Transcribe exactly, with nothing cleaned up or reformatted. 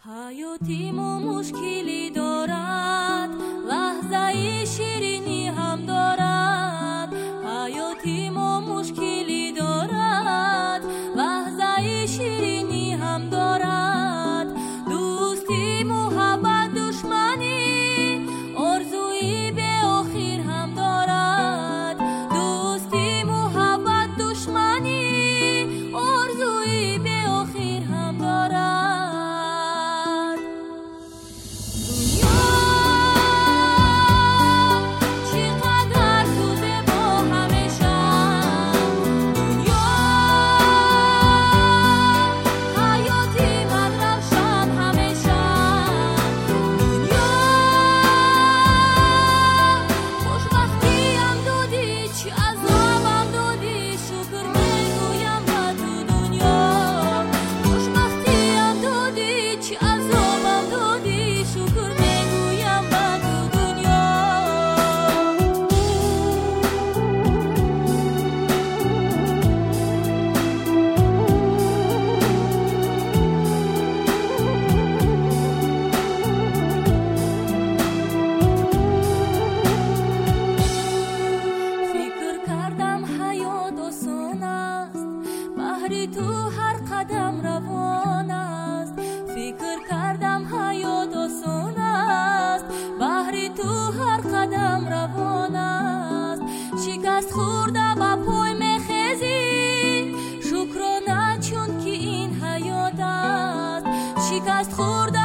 حیاتیمو مشکلی دارد، لحظه شیرینی هم دارد. حیاتیمو مشکلی دارد، لحظه شیرینی هم دارد. دوستی، محبت، دشمنی، آرزویی به آخر هم دارد. دوستی، محبت، دشمنی، آرزویی به آخر هم دارد. تو هر قدم روان است، فکر کردم حیات آسان است. بحری تو هر قدم روان است، شکست خورده با پای میخیزی. شکرانه چون که این حیات است، شکست خورده